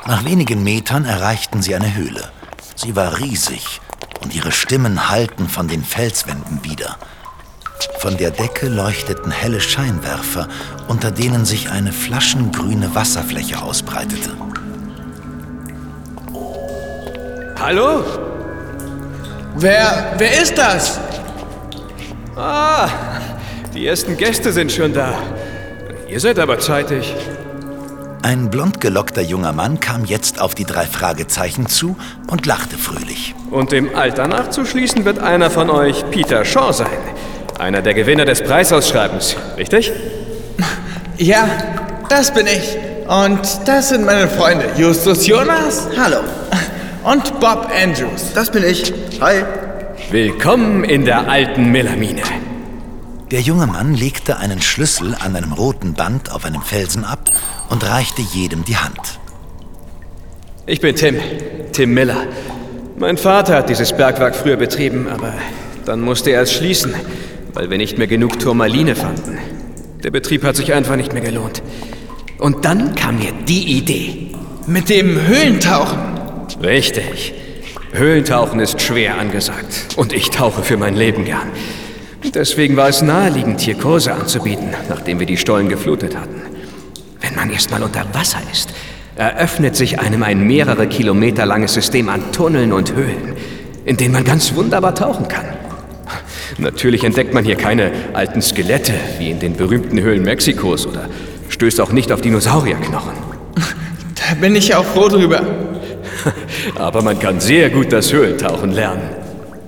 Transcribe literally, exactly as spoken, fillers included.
Nach wenigen Metern erreichten sie eine Höhle. Sie war riesig und ihre Stimmen hallten von den Felswänden wider. Von der Decke leuchteten helle Scheinwerfer, unter denen sich eine flaschengrüne Wasserfläche ausbreitete. Hallo? Wer, wer ist das? Ah, die ersten Gäste sind schon da. Ihr seid aber zeitig. Ein blond gelockter junger Mann kam jetzt auf die drei Fragezeichen zu und lachte fröhlich. Und dem Alter nachzuschließen wird einer von euch Peter Shaw sein. Einer der Gewinner des Preisausschreibens, richtig? Ja, das bin ich. Und das sind meine Freunde. Justus Jonas. Hallo, Und Bob Andrews. das bin ich. Hi. Willkommen in der alten Melamine. Der junge Mann legte einen Schlüssel an einem roten Band auf einem Felsen ab und reichte jedem die Hand. Ich bin Tim, Tim Miller. Mein Vater hat dieses Bergwerk früher betrieben, aber dann musste er es schließen, weil wir nicht mehr genug Turmaline fanden. Der Betrieb hat sich einfach nicht mehr gelohnt. Und dann kam mir die Idee. Mit dem Höhlentauchen. Richtig. Höhlentauchen ist schwer angesagt. Und ich tauche für mein Leben gern. Deswegen war es naheliegend, hier Kurse anzubieten, nachdem wir die Stollen geflutet hatten. Wenn man erst mal unter Wasser ist, eröffnet sich einem ein mehrere Kilometer langes System an Tunneln und Höhlen, in denen man ganz wunderbar tauchen kann. Natürlich entdeckt man hier keine alten Skelette, wie in den berühmten Höhlen Mexikos, oder stößt auch nicht auf Dinosaurierknochen. Da bin ich auch froh drüber. Aber man kann sehr gut das Höhlentauchen lernen.